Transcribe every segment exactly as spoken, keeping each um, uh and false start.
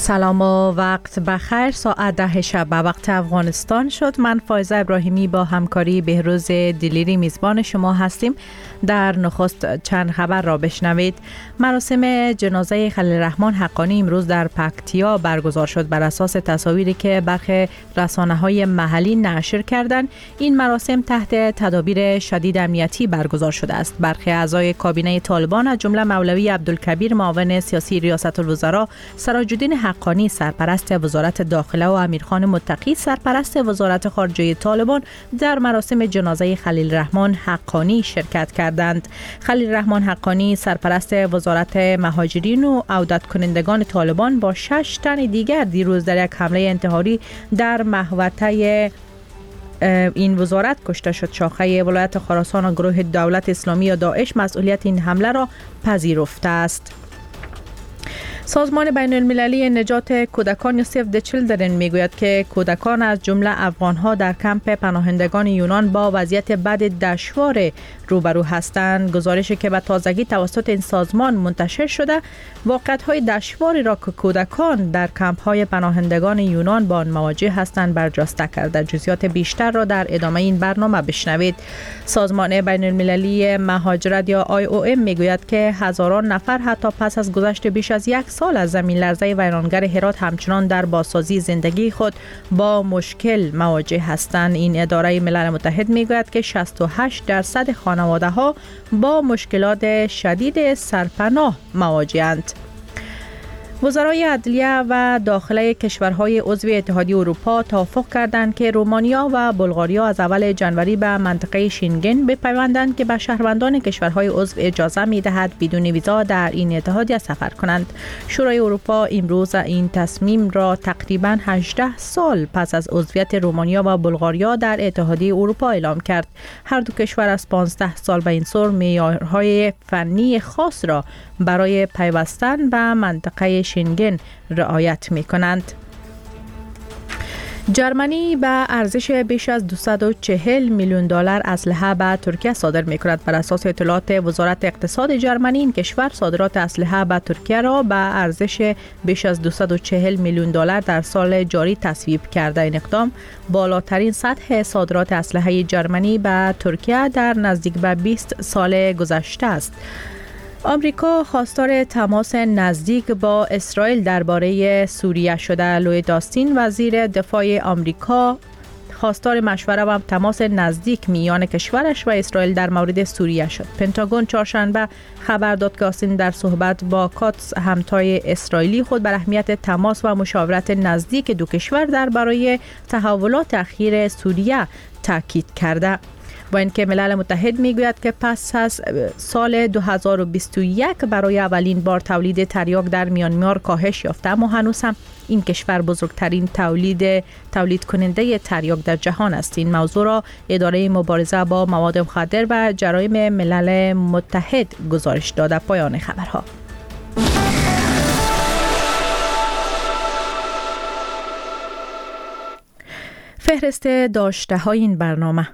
سلام و وقت بخیر. ساعت ده شب به وقت افغانستان شد. من فایزه ابراهیمی با همکاری بهروز دلیری میزبان شما هستیم. در نخست چند خبر را بشنوید. مراسم جنازه خلیل الرحمن حقانی امروز در پکتیا برگزار شد. بر اساس تصاویری که برخی رسانه‌های محلی نشر کردند، این مراسم تحت تدابیر شدید امنیتی برگزار شده است. برخی اعضای کابینه طالبان از جمله مولوی عبدالکبیر معاون سیاسی ریاست الوزراء، سراج‌الدین حقانی سرپرست وزارت داخله و امیرخان متقی سرپرست وزارت خارجه طالبان در مراسم جنازه خلیل الرحمن حقانی شرکت کردند. خلیل الرحمن حقانی سرپرست وزارت مهاجرین و عودت کنندگان طالبان با شش تن دیگر دیروز در یک حمله انتحاری در محوطه این وزارت کشته شد. شاخه ولایت خراسان و گروه دولت اسلامی یا داعش مسئولیت این حمله را پذیرفته است. سازمان بین المللی نجات کودکان یا سیو د چیلدرن میگوید که کودکان از جمله افغانها در کمپ پناهندگان یونان با وضعیت بد دشوار روبرو هستند. گزارشی که به تازگی توسط این سازمان منتشر شده واقعیت‌های دشواری را که کودکان در کمپ‌های پناهندگان یونان با آن مواجه هستند برجسته کرده. جزئیات بیشتر را در ادامه این برنامه بشنوید. سازمان بین المللی مهاجرت یا آی او ام میگوید که هزاران نفر حتی پس از گذشت بیش از یک سال از زمین لرزه ویرانگر هرات همچنان در بازسازی زندگی خود با مشکل مواجه هستند. این اداره ملل متحد میگوید که شصت و هشت درصد خانواده ها با مشکلات شدید سرپناه مواجه‌اند. وزرای عدلیه و داخله کشورهای عضو اتحادیه اروپا توافق کردند که رومانیا و بلغاریا از اول جنوری به منطقه شنگن بپیوندند که به شهروندان کشورهای عضو اجازه می‌دهد بدون ویزا در این اتحادیه سفر کنند. شورای اروپا امروز این تصمیم را تقریباً هجده سال پس از عضویت رومانیا و بلغاریا در اتحادیه اروپا اعلام کرد. هر دو کشور از پانزده سال به این سو معیارهای فنی خاص را برای پیوستن به منطقه شنگن رعایت می کنند. جرمنی به ارزش بیش از دویست و چهل میلیون دلار اسلحه به ترکیه صادر می کند. بر اساس اطلاعات وزارت اقتصاد جرمنی، این کشور صادرات اسلحه به ترکیه را به ارزش بیش از دویست و چهل میلیون دلار در سال جاری تصویب کرده. این اقدام بالاترین سطح صادرات اسلحه جرمنی به ترکیه در نزدیک به بیست سال گذشته است. آمریکا خواستار تماس نزدیک با اسرائیل درباره سوریه شده. لوید آستین وزیر دفاع آمریکا خواستار مشوره و تماس نزدیک میان کشورش و اسرائیل در مورد سوریه شد. پنتاگون چهارشنبه خبر داد که آستین در صحبت با کاتس همتای اسرائیلی خود بر اهمیت تماس و مشاورت نزدیک دو کشور درباره تحولات اخیر سوریه تاکید کرده. با اینکه ملل متحد میگوید که پس از سال دو هزار و بیست و یک برای اولین بار تولید تریاک در میانمار کاهش یافته، اما هنوز هم این کشور بزرگترین تولید تولید کننده تریاک در جهان است. این موضوع را اداره مبارزه با مواد مخدر و جرایم ملل متحد گزارش داده. پایان خبرها. فهرست داشته های این برنامه.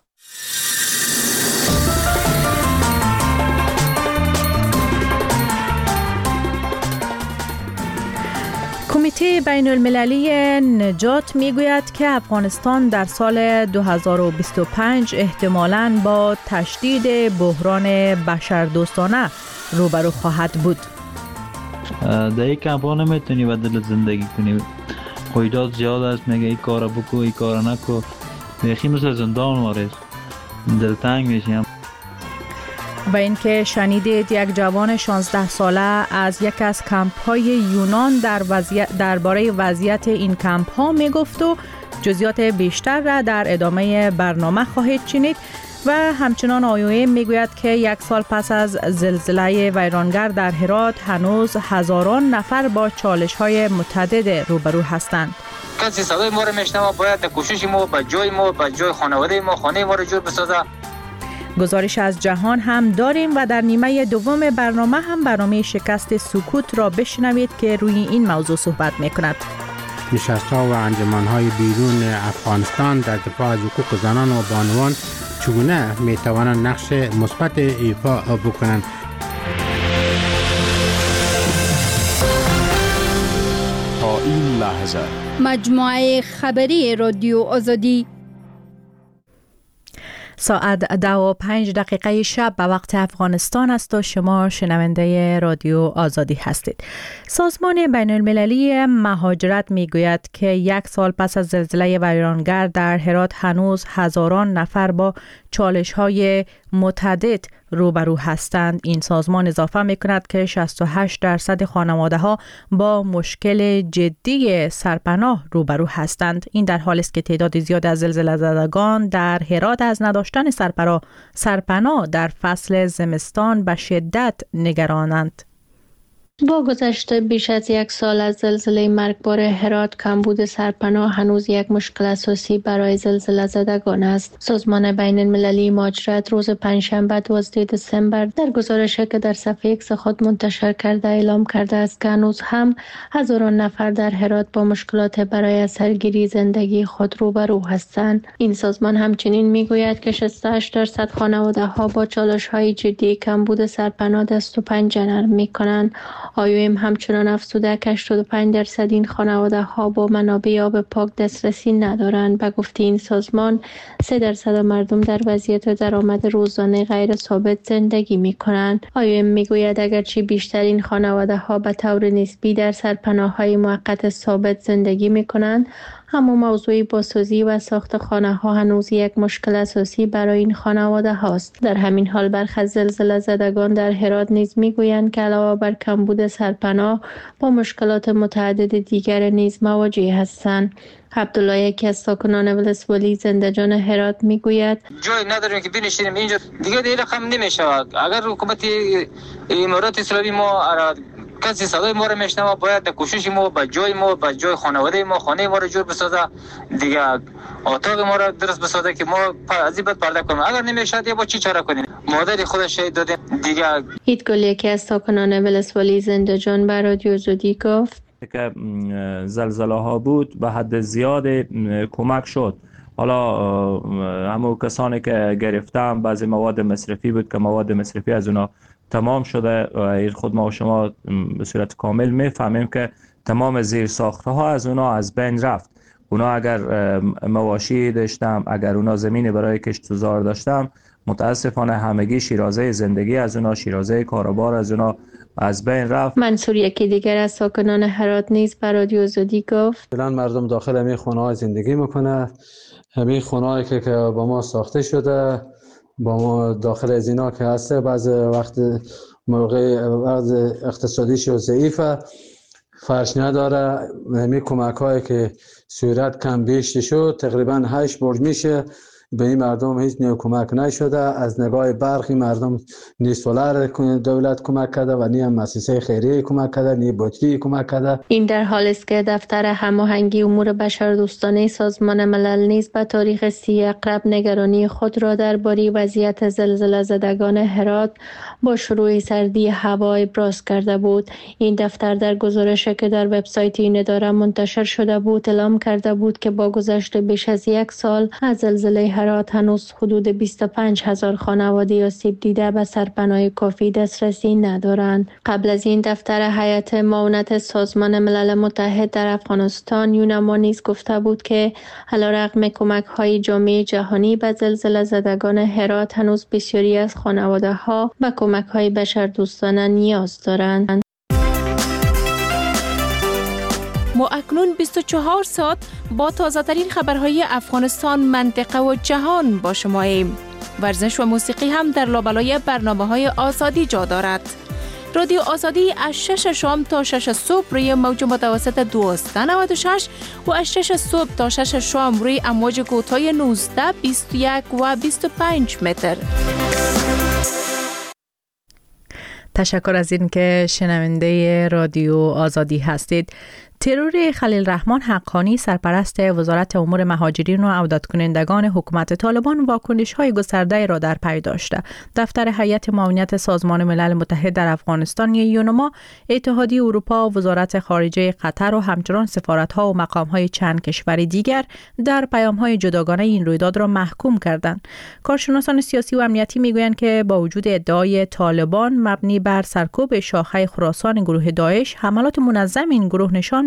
کمیته بین المللی نجات میگوید که افغانستان در سال دو هزار و بیست و پنج احتمالاً با تشدید بحران بشردوستانه روبرو خواهد بود. در یک کمپ ها نمیتونی بدل زندگی کنی. قیودات زیاد است، میگه این کار بکو این کار نکو. بیخی مثل زندان وارست، دلتنگ میشیم. و اینکه شنیدید یک جوان شانزده ساله از یک از کمپ های یونان در وضعیت درباره وضعیت این کمپ ها می گفت و جزئیات بیشتر را در ادامه برنامه خواهید شنید. و همچنان آی او ام میگوید که یک سال پس از زلزله ویرانگر در هرات هنوز هزاران نفر با چالش های متعدد روبرو هستند. کسی صدای ما رو میشنوه، باید کوشش ما به جای ما به جای خانواده ما خانه ما رو جور بسازه. گزارش از جهان هم داریم و در نیمه دوم برنامه هم برنامه شکست سکوت را بشنوید که روی این موضوع صحبت میکند. نشست‌ها و انجمن‌های بیرون افغانستان در دفاع از حقوق زنان و بانوان چگونه میتوانند نقش مثبت ایفا بکنند؟ این لحظه مجموعه خبری رادیو آزادی. ساعت دو و پنج دقیقه شب به وقت افغانستان است و شما شنونده رادیو آزادی هستید. سازمان بین المللی مهاجرت می گوید که یک سال پس از زلزله ویرانگر در هرات هنوز هزاران نفر با چالش های متعدد روبرو هستند. این سازمان اضافه می کند که شصت و هشت درصد خانواده ها با مشکل جدی سرپناه روبرو هستند. این در حالی است که تعداد زیاد از زلزله زدگان در هرات از نداشتن سرپناه سرپناه در فصل زمستان به شدت نگرانند. با گذشت بیش از یک سال از زلزله مرگبار هرات، کمبود سرپناه هنوز یک مشکل اساسی برای زلزله زدگان است. سازمان بین المللی مهاجرت روز پنجشنبه دوازده دسامبر در گزارشی که در صفحه ایکس خود منتشر کرده اعلام کرده است که هنوز هم هزاران نفر در هرات با مشکلات برای از سرگیری زندگی خود روبرو هستند. این سازمان همچنین میگوید که شصت و هشت درصد خانواده ها با چالش های جدی کمبود سرپناه دست و پنجه نرم میکنند. آی او ام همچنان افزوده که هشتاد و پنج درصد این خانواده ها با منابع آب پاک دسترسی ندارند. به گفته این سازمان، سه درصد مردم در وضعیت درآمد روزانه غیر ثابت زندگی می کنند. آی او ام می گوید اگرچه بیشترین خانواده ها به طور نسبی در سرپناه های موقت ثابت زندگی می کنند، اما موضوع بازسازی و ساخت خانه ها هنوز یک مشکل اساسی برای این خانواده هاست. در همین حال برخی از زلزله زدگان در هرات نیز میگویند که علاوه بر کمبود سرپناه با مشکلات متعدد دیگر نیز مواجه هستند. عبدالله، یکی از ساکنان ولسوالی زنده‌جان هرات، میگوید جای نداریم که بنشینیم اینجا، دیگه این رقم نمیشود. اگر حکومت امارات اسلامی ما کسی صدای ما رو میشنوه، باید کوشش ما به جای ما به جای خانواده ما خانه ما رو جور بسازه، دیگه اتاق ما رو درست بسازه که ما از این بعد پرده کنیم. اگر نمیشد یا با چی چاره کنیم؟ مادر خودش شهید دادیم دیگه. ایدگل، یکی از ساکنان ولسوالی زنده‌جان، به رادیو آزادی گفت که زلزله ها بود به حد زیاد کمک شد. حالا همون کسانی که گرفتم بعضی مواد مصرفی بود که مواد مصرفی از اونا تمام شده. خود ما و شما به صورت کامل میفهمیم که تمام زیر ساخته ها از اونا از بین رفت. اونا اگر مواشی داشتم، اگر اونا زمینی برای کشت و زار داشتم، متاسفانه همگی شیرازه زندگی از اونا، شیرازه کاروبار از اونا از بین رفت. منصور، یکی دیگر از ساکنان هرات، نیز به رادیو آزادی گفت الان مردم داخل همین خونه ها زندگی میکنه. همین خونه هایی که با ما ساخته شده، با ما داخل از اینا که هسته، بعض وقت موقع بعض اقتصادیش و ضعیفه، فرش نداره. همین کمک هایی که صورت کم بیشت شد، تقریبا هشت برج میشه، به این مردم هیچ نیو کمک نشده. از نگاه برخی مردم نی سولار دولت کمک کرده و نی هم مؤسسه خیریه کمک کرده، نی بطری کمک کرده. این در حالی است که دفتر هماهنگی امور بشردوستانه سازمان ملل نیز به تاریخ سی اقرب نگرانی خود را درباره وضعیت زلزله زدگان هرات با شروع سردی هوا ابراز کرده بود. این دفتر در گزارشی که در وبسایت این اداره منتشر شده بود اعلام کرده بود که با گذشت بیش از یک سال از زلزله هرات هنوز حدود بیست و پنج هزار خانواده آسیب دیده به سرپناه کافی دسترسی ندارند. قبل از این دفتر هیئت معاونت سازمان ملل متحد در افغانستان یونما نیز گفته بود که علیرغم کمک‌های جامعه جهانی به زلزله زدگان هرات هنوز بسیاری از خانواده‌ها به کمک‌های بشردوستانه نیاز دارند. ما اکنون بیست و چهار ساعت با تازه ترین خبرهای افغانستان، منطقه و جهان با شما ایم. ورزش و موسیقی هم در لابلای برنامه های آزادی جا دارد. رادیو آزادی از شش شام تا شش صبح روی موج متوسط دویست و نود و شش و از شش صبح تا شش شام روی امواج کوتاه نوزده، بیست و یک و بیست و پنج متر. تشکر از این که شنونده رادیو آزادی هستید. ترور خلیل رحمان حقانی، سرپرست وزارت امور مهاجرین و عودت کنندگان حکومت طالبان، واکنش‌های گسترده را در پی داشته. دفتر هیئت معاونت سازمان ملل متحد در افغانستان یونما، اتحادیه اروپا، وزارت خارجه قطر و همچنان سفارت‌ها و مقام‌های چند کشور دیگر در پیام‌های جداگانه این رویداد را محکوم کردند. کارشناسان سیاسی و امنیتی می‌گویند که با وجود ادعای طالبان مبنی بر سرکوب شاخه خراسان گروه داعش، حملات منظم این گروه نشان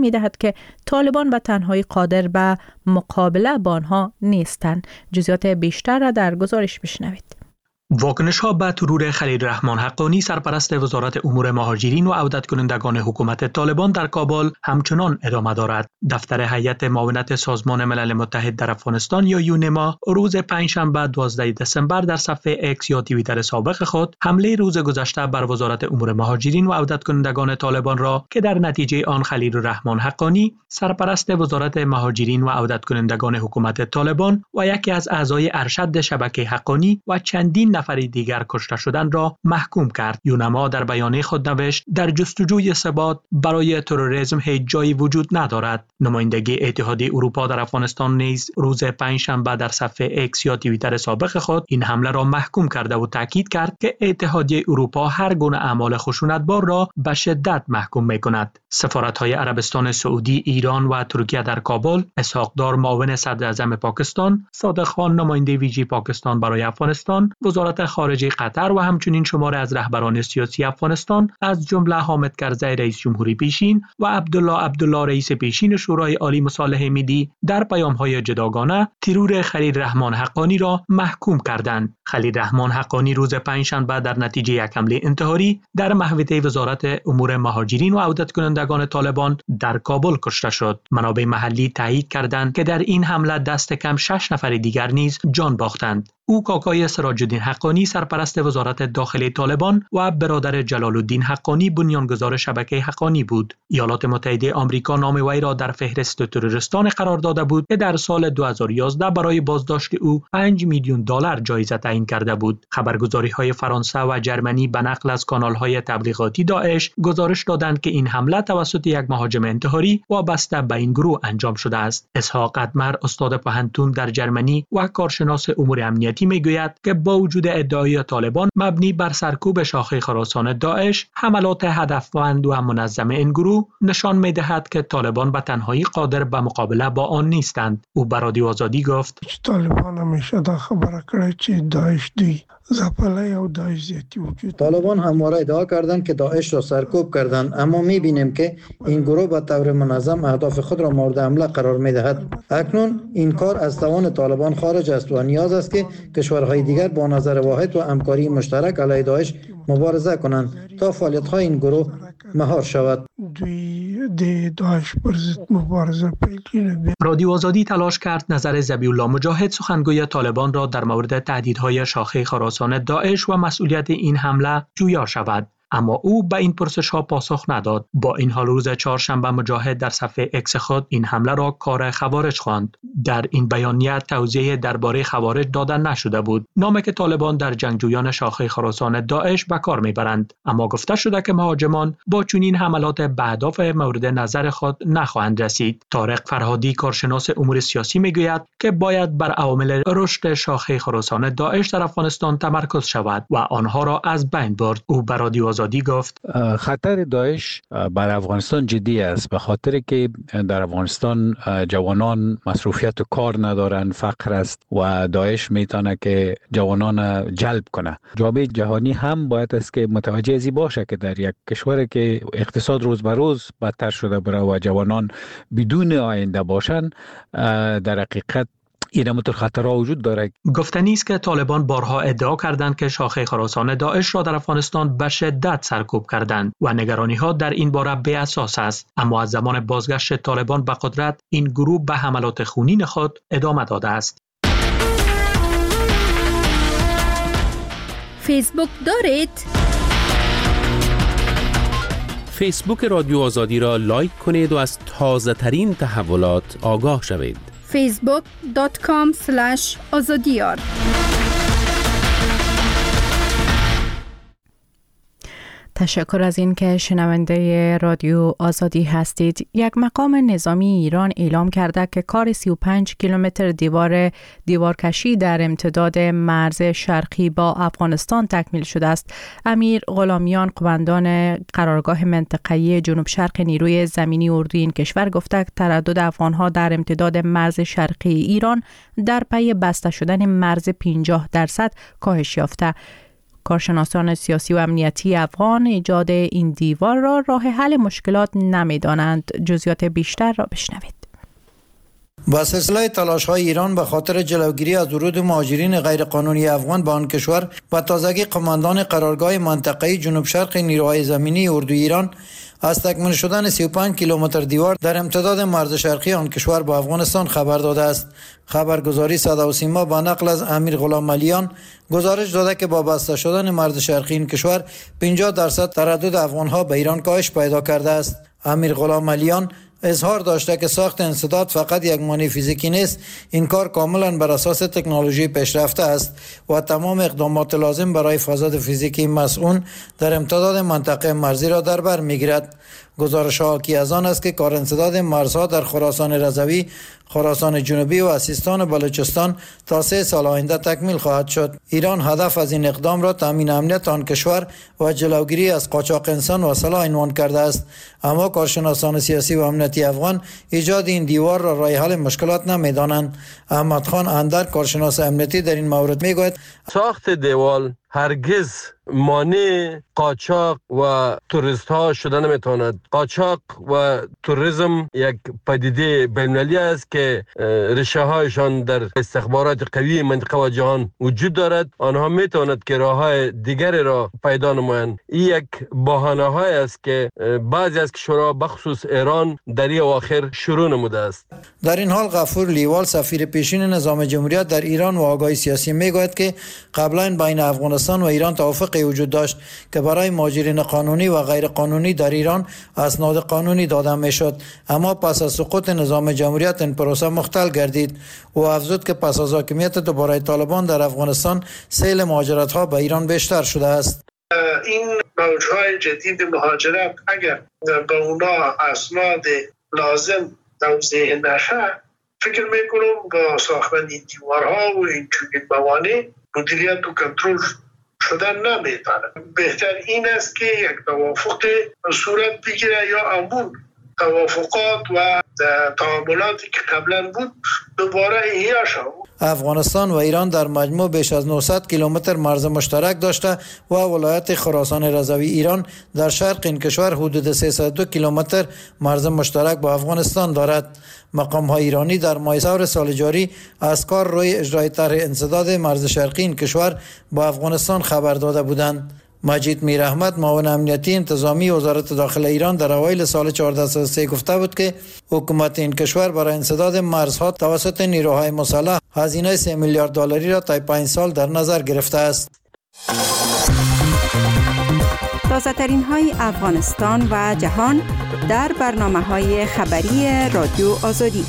می دهد که طالبان به تنهایی قادر به مقابله با آنها نیستند. جزئیات بیشتر را در گزارش بشنوید. واکنش ها به ترور خلیل رحمان حقانی سرپرست وزارت امور مهاجرین و عودت کنندگان حکومت طالبان در کابل همچنان ادامه دارد. دفتر هیئت معاونت سازمان ملل متحد در افغانستان یا یونما روز پنجشنبه دوازده دسامبر در صفحه اکس یا توییتر سابق خود حمله روز گذشته بر وزارت امور مهاجرین و عودت کنندگان طالبان را که در نتیجه آن خلیل رحمان حقانی سرپرست وزارت مهاجرین و عودت کنندگان حکومت طالبان و یکی از اعضای ارشد شبکه حقانی و چندین نفر دیگر کشته شدن را محکوم کرد. یونما در بیانیه خود نوشت در جستجوی ثبات برای تروریسم هیچ جایی وجود ندارد. نمایندگی اتحادیه اروپا در افغانستان نیز روز پنجشنبه در صفحه اکس یا توییتر سابق خود این حمله را محکوم کرده و تاکید کرد که اتحادیه اروپا هر گونه اعمال خشونتبار را به شدت محکوم می‌کند. سفارت‌های عربستان سعودی، ایران و ترکیه در کابل، اسحاق دار معاون صدر اعظم پاکستان، صادق خان نماینده ویژه پاکستان برای افغانستان، وزارت خارجه قطر و همچنین شماری از رهبران سیاسی افغانستان از جمله حامد کرزی رئیس جمهوری پیشین و عبدالله عبدالله رئیس پیشین شورای عالی مصالحه ملی در پیام‌های جداگانه ترور خلیل رحمان حقانی را محکوم کردند. خلیل رحمان حقانی روز پنجشنبه در نتیجه یک حمله انتحاری در محوطه وزارت امور مهاجرین و عودت کنندگان طالبان در کابل کشته شد. منابع محلی تایید کردند که در این حمله دست کم شش نفر دیگر نیز جان باختند. او کاکای سراج الدین حقانی سرپرست وزارت داخلی طالبان و برادر جلال الدین حقانی بنیانگذار شبکه حقانی بود. ایالات متحده آمریکا نام وی را در فهرست تروریستان قرار داده بود که در سال دو هزار و یازده برای بازداشت او پنج میلیون دلار جایزه تعیین کرده بود. خبرگزاری‌های فرانسه و جرمنی به نقل از کانال‌های تبلیغاتی داعش گزارش دادند که این حمله توسط یک مهاجم انتحاری وابسته به این گروه انجام شده است. اسحاق ادمر استاد پهنتون در جرمنی و کارشناس امور امنیتی میگوید که با وجود ادعای طالبان مبنی بر سرکوب شاخه خراسان داعش، حملات هدفمند و منظم این گروه نشان می‌دهد که طالبان به تنهایی قادر به مقابله با آن نیستند. او به رادیو آزادی گفت طالبان همیشه دا خبره کړې چې داعش دی زپلای او داعش زیاتی وجود. طالبان همواره ادعا کردند که داعش را سرکوب کردند، اما می‌بینیم که این گروه به طور منظم اهداف خود را مورد حمله قرار می‌دهد. اکنون این کار از توان طالبان خارج است و نیاز است که کشورهای دیگر با نظر واحد و همکاری مشترک علیه داعش مبارزه کنند تا فعالیت‌های این گروه مهار شود. رادیو آزادی تلاش کرد نظر ذبیح الله مجاهد سخنگوی طالبان را در مورد تهدیدهای شاخه خراسان داعش و مسئولیت این حمله جویا شود، اما او به این پرسش ها پاسخ نداد. با این حال روز چهارشنبه مجاهد در صفحه اکس خود این حمله را کار خوارج خواند. در این بیانیه توضیح درباره خوارج داده نشده بود، نامی که طالبان در جنگجویان شاخه خراسان داعش به کار میبرند، اما گفته شده که مهاجمان با چنین حملات به اهداف مورد نظر خود نخواهند رسید. طارق فرهادی کارشناس امور سیاسی میگوید که باید بر عوامل رشد شاخه خراسان داعش در افغانستان تمرکز شود و آنها را از بین برد. او به رادیو آزادی گفت خطر داعش بر افغانستان جدی است، به خاطر که در افغانستان جوانان مصروفیت و کار ندارند، فقر است و داعش میتونه که جوانان جلب کنه. جامعه جهانی هم باید است که متوجه ازی باشه که در یک کشوری که اقتصاد روز به روز بدتر شده بره و جوانان بدون آینده باشن، در حقیقت این متر خطرها وجود داره. گفتنی است که طالبان بارها ادعا کردند که شاخه خراسان داعش را در افغانستان به شدت سرکوب کردند و نگرانی ها در این باره بی اساس است، اما از زمان بازگشت طالبان به قدرت این گروه به حملات خونین خود ادامه داده است. فیسبوک دارید؟ فیسبوک رادیو آزادی را لایک کنید و از تازه ترین تحولات آگاه شوید. فیسبوک دات کام اسلش آزادیار. تشکر از این که شنونده رادیو آزادی هستید. یک مقام نظامی ایران اعلام کرده که کار سی و پنج کیلومتر دیوار دیوارکشی در امتداد مرز شرقی با افغانستان تکمیل شده است. امیر غلامیان قماندان قرارگاه منطقه‌ای جنوب شرق نیروی زمینی اردوی این کشور گفته که تردد افغان‌ها در امتداد مرز شرقی ایران در پی بسته شدن مرز پنجاه درصد کاهش یافته. کارشناسان سیاسی و امنیتی افغان ایجاد این دیوار را راه حل مشکلات نمی‌دانند. جزئیات بیشتر را بشنوید. با سلسله تلاش های ایران به خاطر جلوگیری از ورود مهاجرین غیرقانونی افغان به آن کشور و تازگی قماندان قرارگاه منطقه‌ای جنوب شرق نیروهای زمینی اردوی ایران از تکمیل شدن سی و پنج کیلومتر دیوار در امتداد مرز شرقی آن کشور با افغانستان خبر داده است. خبرگزاری صدا و سیما با نقل از امیر غلام علیان گزارش داده که با بسته شدن مرز شرقی این کشور پنجاه درصد تردد افغانها به ایران کاهش پیدا کرده است. امیر غلام علیان اظهار داشته که ساخت انسداد فقط یک مانع فیزیکی نیست، این کار کاملا بر اساس تکنولوژی پیشرفته است و تمام اقدامات لازم برای حفاظت فیزیکی مسئول در امتداد منطقه مرزی را در بر میگیرد. گزارش ها حاکی از آن است که کار انسداد مرزها در خراسان رضوی، خراسان جنوبی و سیستان و بلوچستان تا سه سال آینده تکمیل خواهد شد. ایران هدف از این اقدام را تامین امنیت آن کشور و جلوگیری از قاچاق انسان و سلاح عنوان کرده است. اما کارشناسان سیاسی و امنیتی افغان ایجاد این دیوار را راه حل مشکلات نمی‌دانند. احمد خان اندر، کارشناس امنیتی، در این مورد میگوید ساخت دیوار هرگز مانع قاچاق و توریست ها شده نمیتواند. قاچاق و توریسم یک پدیده بین‌المللی است که ریشه هایشان در استخبارات قوی منطقه و جهان وجود دارد. آنها میتواند که راه های دیگری را پیدا نمایند. این یک بهانه های است که بعضی از کشورها بخصوص ایران در این اواخر شروع نموده است. در این حال غفور لیوال، سفیر پیشین نظام جمهوریت در ایران و آگاهی سیاسی میگوید که قبلا بین افغانستان و ایران توافقی وجود داشت که برای مهاجرین قانونی و غیر قانونی در ایران اسناد قانونی داده میشد، اما پس از سقوط نظام جمهوریت این پروسه مختل گردید. او افزود که پس از حاکمیت دوباره طالبان در افغانستان سیل مهاجرت ها به ایران بیشتر شده است. این موجهای جدید مهاجرت اگر به اونا اسناد لازم توزیع نشه، فکر میکنم با ساختن این دیوارها و این چنین موانع مدیریت و کنترل شدن نمیتونه. بهتر این است که یک توافق صورت بگیره یا همون توافقات و تعاملاتی که قبلا بود دوباره احیا شود. افغانستان و ایران در مجموع بیش از نهصد کیلومتر مرز مشترک داشته و ولایت خراسان رضوی ایران در شرق این کشور حدود سیصد و دو کیلومتر مرز مشترک با افغانستان دارد. مقام های ایرانی در ماه سور سال جاری از کار روی اجرای طرح انسداد مرز شرقی این کشور با افغانستان خبر داده بودند. مجید میراحمد، معاون امنیتی انتظامی وزارت داخله ایران، در اوایل سال چهارده صد و سه گفته بود که حکومت این کشور برای انسداد مرزها توسط نیروهای مسلح هزینه سه میلیارد دلاری را طی پنج سال در نظر گرفته است. تازه ترین های افغانستان و جهان در برنامه های خبری رادیو آزادی.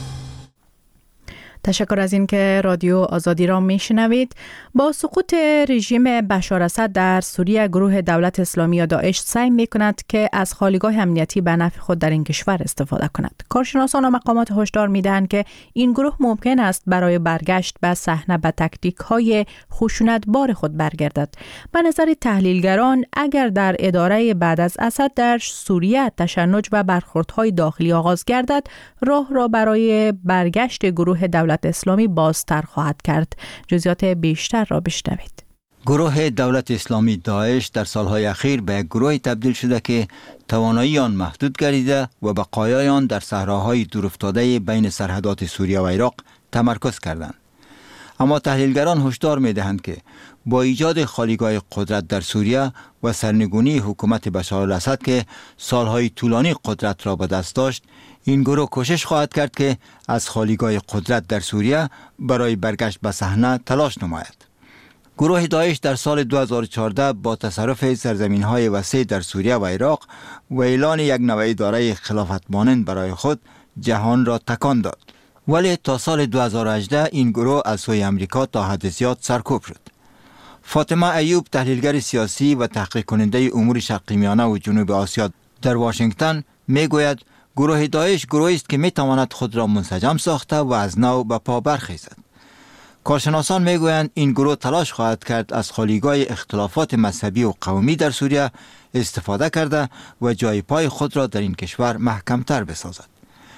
تشکر از این که رادیو آزادی را میشنوید. با سقوط رژیم بشار اسد در سوریه، گروه دولت اسلامی یا داعش سعی میکند که از خالیگاه امنیتی به نفع خود در این کشور استفاده کند. کارشناسان و مقامات هشدار میدهند که این گروه ممکن است برای برگشت به صحنه به تاکتیک های خشونتبار خود برگردد. به نظر تحلیلگران، اگر در اداره بعد از اسد در سوریه تشنج و برخوردهای داخلی آغاز گردد، راه را برای برگشت گروه دولت اسلامی بازتر خواهد کرد. جزئیات بیشتر را بشنوید. گروه دولت اسلامی داعش در سالهای اخیر به یک گروهی تبدیل شده که توانایی آن محدود گردیده و بقایای آن در صحراهای دورافتاده بین سرحدات سوریه و عراق تمرکز کردند. اما تحلیلگران هشدار می‌دهند که با ایجاد خالیگاه قدرت در سوریه و سرنگونی حکومت بشار الاسد که سالهای طولانی قدرت را به دست داشت، این گروه کوشش خواهد کرد که از خالیگاه قدرت در سوریه برای برگشت به صحنه تلاش نماید. گروه داعش در سال دو هزار و چهارده با تصرف سرزمین‌های وسیع در سوریه و عراق و اعلان یک نوع اداره خلافت مانند برای خود جهان را تکان داد. ولی تا سال دو هزار و هجده این گروه از سوی امریکا تا حد زیاد سرکوب شد. فاطمه ایوب، تحلیلگر سیاسی و تحقیق کننده امور شرق میانه و جنوب آسیا در واشنگتن، میگوید گروه داعش گروهی است که میتواند خود را منسجم ساخته و از نو به پا برخیزد. کارشناسان میگویند این گروه تلاش خواهد کرد از خالیگاه اختلافات مذهبی و قومی در سوریه استفاده کرده و جای پای خود را در این کشور محکمتر بسازد.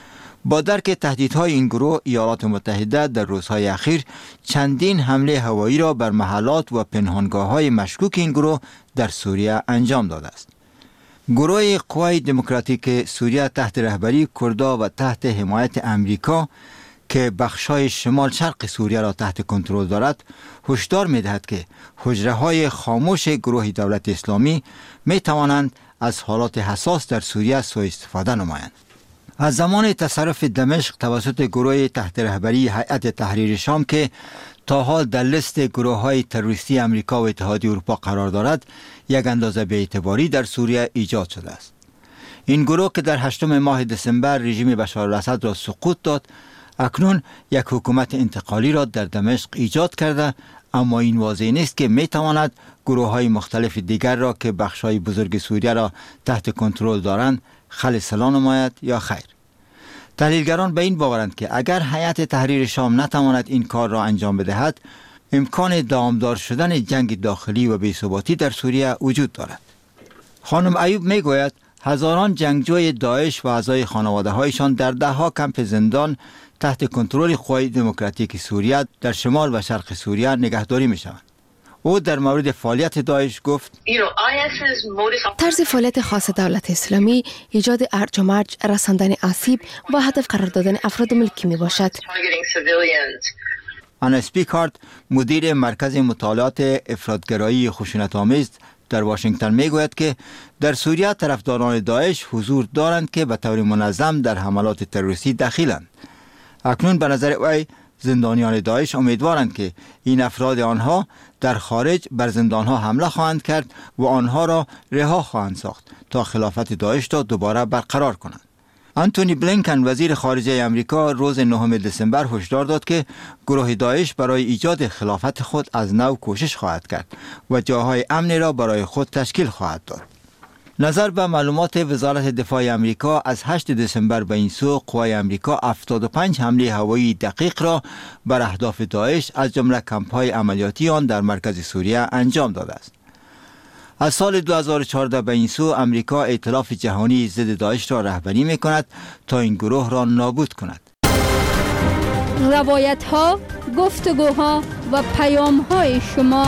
با درک تهدیدهای این گروه، ایالات متحده در روزهای اخیر چندین حمله هوایی را بر محلات و پنهانگاه‌های مشکوک این گروه در سوریه انجام داده است. گروه قوای دموکراتیک سوریه تحت رهبری کردها و تحت حمایت امریکا که بخشای شمال شرق سوریه را تحت کنترل دارد، هشدار می‌دهد که حجره‌های خاموش گروه دولت اسلامی می‌توانند از حالات حساس در سوریه سوء استفاده نمایند. از زمان تصرف دمشق توسط گروه تحت رهبری هیئت تحریر شام که تا حال در لیست گروه‌های تروریستی امریکا و اتحادیه اروپا قرار دارد، یک اندازه بی‌اعتباری در سوریه ایجاد شده است. این گروه که در هشتم ماه دسامبر رژیم بشار الاسد را سقوط داد، اکنون یک حکومت انتقالی را در دمشق ایجاد کرده، اما این واضح نیست که می تواند گروه‌های مختلف دیگر را که بخش‌های بزرگ سوریه را تحت کنترل دارند خلسلا نماید یا خیر. تحلیلگران به این باورند که اگر هیئت تحریر شام نتواند این کار را انجام بدهد، امکان دامدار شدن جنگ داخلی و بی‌ثباتی در سوریه وجود دارد. خانم ایوب می گوید هزاران جنگجوی داعش و اعضای خانواده‌هایشان در ده‌ها کمپ زندان تحت کنترل قوای دموکراتیک سوریه در شمال و شرق سوریه نگهداری می‌شوند. او در مورد فعالیت داعش گفت: طرز فعالیت خاص دولت اسلامی ایجاد ارج و مرج، رساندن آسیب و هدف قرار دادن افراد ملکی می باشد. آنا اسپیکارت، مدیر مرکز مطالعات افراطگرایی خشونت‌آمیز در واشنگتن میگوید که در سوریه طرفداران داعش حضور دارند که به طور منظم در حملات تروریستی دخیلند. اکنون به نظر وی زندانیان داعش امیدوارند که این افراد آنها در خارج بر زندانها حمله خواهند کرد و آنها را رها خواهند ساخت تا خلافت داعش را دوباره برقرار کنند. آنتونی بلینکن وزیر خارجه امریکا روز نهم دسامبر هشدار داد که گروه داعش برای ایجاد خلافت خود از نو کوشش خواهد کرد و جاهای امنی را برای خود تشکیل خواهد داد. نظر به معلومات وزارت دفاع امریکا از هشتم دسامبر به این سو، قوای امریکا هفتاد و پنج حمله هوایی دقیق را بر اهداف داعش از جمله کمپ‌های عملیاتی آن در مرکز سوریه انجام داده است. از سال دو هزار و چهارده به این سو امریکا ائتلاف جهانی ضد داعش را رهبری می‌کند تا این گروه را نابود کند. روایت‌ها، گفتگوها و پیام‌های شما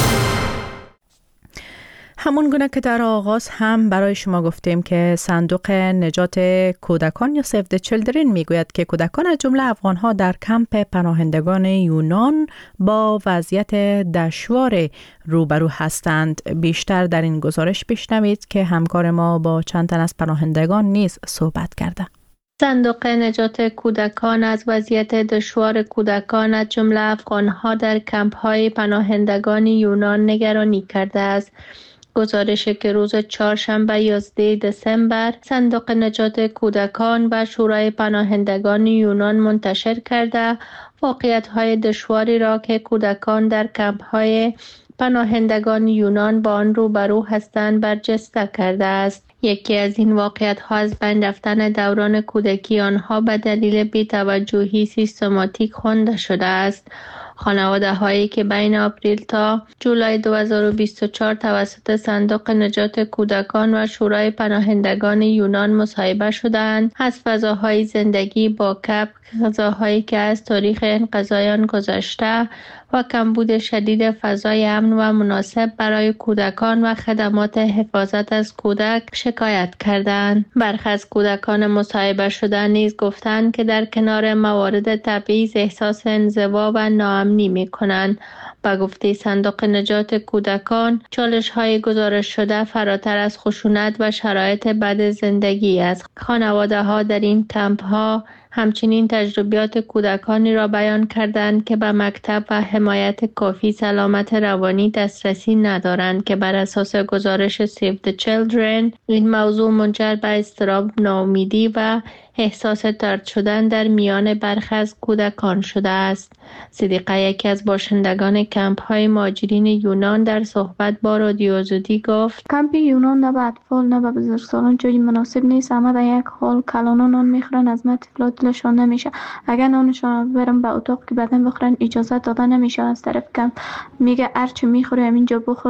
همون گونه که در آغاز هم برای شما گفتیم که صندوق نجات کودکان یا سیو د چیلدرن میگوید که کودکان از جمله افغانها در کمپ پناهندگان یونان با وضعیت دشوار روبرو هستند. بیشتر در این گزارش بشنوید که همکار ما با چند تن از پناهندگان نیز صحبت کرده. صندوق نجات کودکان از وضعیت دشوار کودکان از جمله افغانها در کمپ‌های پناهندگان یونان نگرانی کرده است. گزارشی که روز چهارشنبه یازده دسامبر صندوق نجات کودکان و شورای پناهندگان یونان منتشر کرده، واقعیت‌های دشواری را که کودکان در کمپ‌های پناهندگان یونان با آن روبرو هستند برجسته کرده است. یکی از این واقعیت‌ها از بین رفتن دوران کودکی آنها به دلیل بی‌توجهی سیستماتیک خوانده شده است. خانواده هایی که بین آپریل تا جولای دو هزار و بیست و چهار توسط صندوق نجات کودکان و شورای پناهندگان یونان مصاحبه شدند، از فضاهای زندگی با کپ، غذاهایی که از تاریخ انقضای گذشته و کمبود شدید فضای امن و مناسب برای کودکان و خدمات حفاظت از کودک شکایت کردند. برخی از کودکان مصاحبه شده نیز گفتند که در کنار موارد تبعیض احساس انزوا و ناامنی می‌کنند. با گفته صندوق نجات کودکان، چالش‌های گزارش شده فراتر از خشونت و شرایط بد زندگی است. خانواده‌ها در این کمپ‌ها همچنین تجربیات کودکانی را بیان کردند که به مکتب و حمایت کافی سلامت روانی دسترسی ندارند که بر اساس گزارش سیو د چیلدرن این موضوع منجر به اضطراب، ناامیدی و احساس طرد شدن در میان برخی از کودکان شده است. صدیقه، یکی از باشندگان کمپ های مهاجرین یونان، در صحبت با رادیو آزادی گفت: کمپ یونان نه به اطفال نه به بزرگسالان جایی مناسب نیست. همه در یک حال کلانان نان میخورن، از ما طفلات دلشان نمیشه. اگر نانشان برن به اتاق که بدن بخورن اجازه داده نمیشه. از طرف کمپ میگه هرچی میخوری همینجا بخور،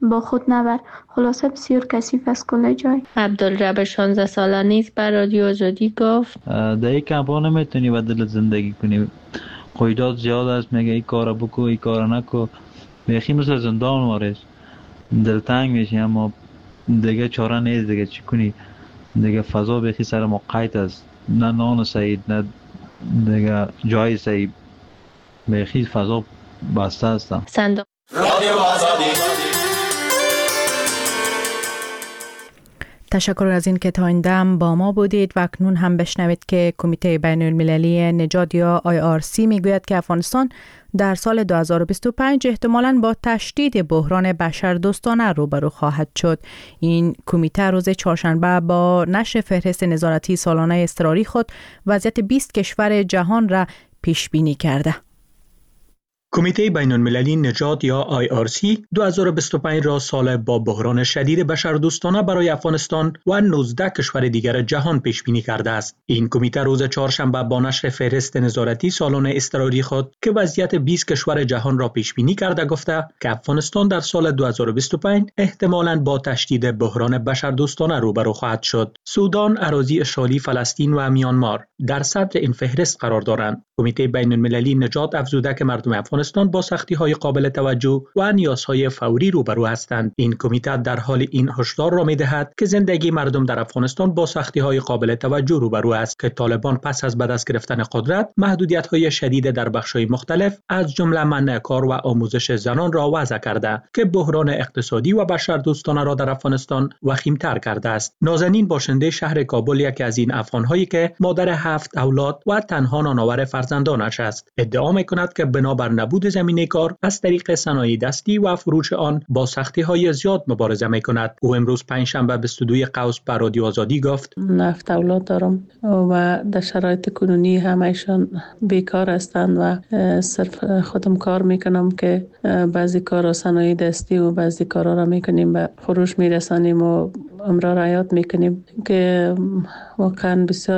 با خود نبر. خلاصه بسیار کثیف است کل جای. عبدالرب شانزده ساله نیست بر رادیو آزادی گفت در این کمپا نمیتونی و دل زندگی کنی، قیودات زیاد است، میگه این کار بکو این کار نکو، بیخی مثل زندان وارش دلتنگ میشی، اما دیگه چاره نیست دیگه چی کنی دیگه. فضا بیخی سر ما قید است، نه نان سعید نه دیگه جای سعید، بیخی فضا بسته است. صندوق رادیو آزادی. تشکر از این که تا این دم با ما بودید و اکنون هم بشنوید که کمیته بین المللی نژاد یا آی آر سی میگوید که افغانستان در سال دو هزار و بیست و پنج احتمالاً با تشدید بحران بشردوستانه روبرو خواهد شد. این کمیته روز چهارشنبه با نشر فهرست نظارتی سالانه اضطراری خود وضعیت بیست کشور جهان را پیش بینی کرده. کمیته بین المللی نژاد یا آی آر سی دو هزار و بیست و پنج را سال با بحران شدید بشردوستانه برای افغانستان و نوزده کشور دیگر جهان پیش بینی کرده است. این کمیته روز چهارشنبه با نشر فهرست نظارتی سالانه اضطراری خود که وضعیت بیست کشور جهان را پیش بینی کرده گفته که افغانستان در سال دو هزار و بیست و پنج احتمالاً با تشدید بحران بشردوستانه روبرو خواهد شد. سودان، اراضی اشغالی فلسطین و میانمار در صدر این فهرست قرار دارند. کمیته بین المللی نژاد افزوده که مردم افغانستان با سختی‌های قابل توجه و نیازهای فوری روبرو هستند. این کمیته در حال این هشدار را می‌دهد که زندگی مردم در افغانستان با سختی‌های قابل توجه روبرو است که طالبان پس از به دست گرفتن قدرت محدودیت‌های شدید در بخش‌های مختلف از جمله منع کار و آموزش زنان را وضع کرده که بحران اقتصادی و بشردوستانه را در افغانستان وخیم‌تر کرده است. نازنین باشنده شهر کابل یکی از این افغان‌هایی که مادر هفت اولاد و تنها نانآور فرزندانش است ادعا می‌کند که بنابر نبود زمینه کار از طریق صنایع دستی و فروش آن با سختی‌های زیاد مبارزه می‌کند. او امروز پنجشنبه بیست و دوم قوس به رادیو آزادی گفت هفت اولاد دارم و در شرایط کنونی همه‌شان بیکار هستند و صرف خودم کار میکنم که بعضی کارا صنایع دستی و بعضی کارا را میکنیم به فروش میرسانیم و امرار حیات میکنیم که واقعا بسیار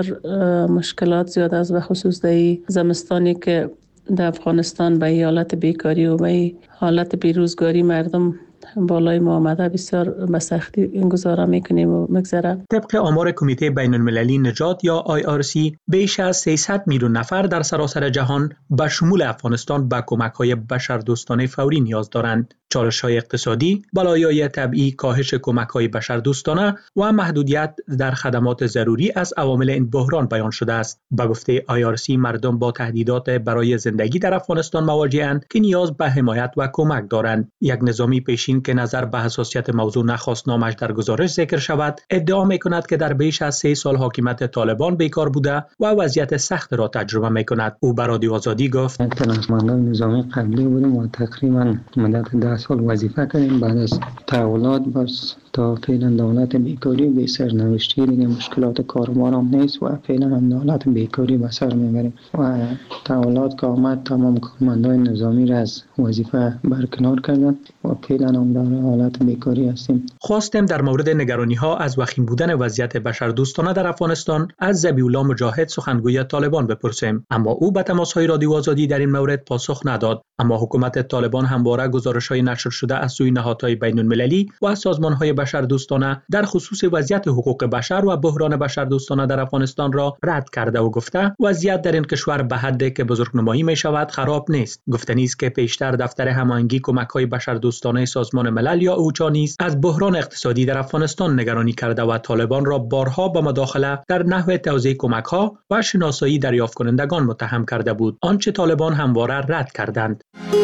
مشکلات زیاد است، به خصوص در زمستانی که در افغانستان به حالت بیکاری و به حالت بیروزگاری مردم بالای ما آمده بسیار به سختی گزاره میکنیم و مگذره. طبق آمار کمیته بین المللی نژاد یا آی آر سی بیش از سیصد میلیون نفر در سراسر جهان به شمول افغانستان به کمک‌های بشردوستانه فوری نیاز دارند. چالش‌های اقتصادی، بلایای طبیعی، کاهش کمک‌های بشردوستانه و محدودیت در خدمات ضروری از عوامل این بحران بیان شده است. به گفته آی آر سی مردم با تهدیدات برای زندگی در افغانستان مواجه‌اند که نیاز به حمایت و کمک دارند. یک نظامی پیشین که نظر به حساسیت موضوع نخواست نامش در گزارش ذکر شود، ادعا می‌کند که در بیش از سه سال حاکمیت طالبان بیکار بوده و وضعیت سخت را تجربه می‌کند. او به رادیو آزادی گفت: تنظیم‌دهنده نظامی قبلی بودیم و تقریباً مدت ده سال وظیفه کردیم. بعد از تحولات بس تا فعلا دولت بیکاری به سرنوشتی دیگه مشکلات کاروبار هم نیست و فعلا هم دولت بیکاری به سر میبریم و تحولات که آمد تمام کارمندان نظامی را از وظیفه برکنار کردن و فعلا هم در حالت بیکاری هستیم. خواستیم در مورد نگرانی ها از وخیم بودن وضعیت بشردوستانه در افغانستان از ذبیح‌الله مجاهد سخنگوی طالبان بپرسیم، اما او به تماس‌های رادیو آزادی در این مورد پاسخ نداد. اما حکومت طالبان همواره گزارش‌های نشر شده از سوی نهادهای بین‌المللی و سازمان‌های بشردوستانه در خصوص وضعیت حقوق بشر و بحران بشردوستانه در افغانستان را رد کرده و گفته وضعیت در این کشور به حدی که بزرگنمایی می‌شود خراب نیست. گفتنی است که پیشتر دفتر هماهنگی کمک‌های بشردوستانه سازمان ملل یا اوچا نیز از بحران اقتصادی در افغانستان نگرانی کرده و طالبان را بارها به مداخله در نحو توزیع کمک‌ها و شناسایی دریافت کنندگان متهم کرده بود، آنچه طالبان همواره رد کردند.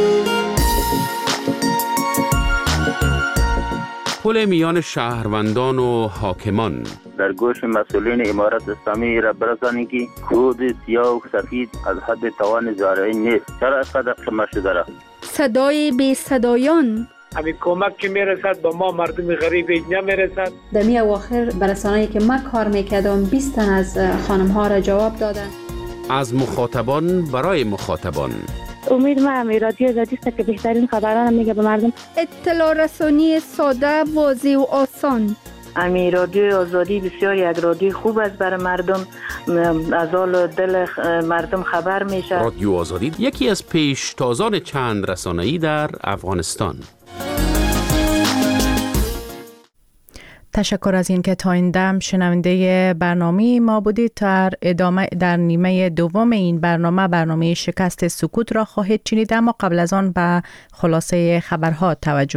پل میان شهروندان و حاکمان در گوش مسئولین امارت اسلامی را برسانید که کود سیاه و سفید از حد توان زارعی نیست. چرا اینقدر قمه شده را؟ صدای بی صدایان همین کمک که میرسد به ما مردم غریب نمیرسد. در می اواخر برسانه‌ای که من کار میکردم بیست تن از خانم ها را جواب دادن. از مخاطبان برای مخاطبان. امید ما هم رادیو آزادی است که بهترین خبران میگه به مردم. اطلاع رسانی ساده، واضح و آسان. امی رادیو آزادی بسیار یک رادیو خوب است برای مردم، از حال دل مردم خبر میشه. رادیو آزادی یکی از پیشتازان چند رسانه‌ای در افغانستان. تشکر از این که تا این دم شنونده برنامه ما بودید. در ادامه در نیمه دوم این برنامه برنامه شکست سکوت را خواهید شنید، اما قبل از آن به خلاصه خبرها توجه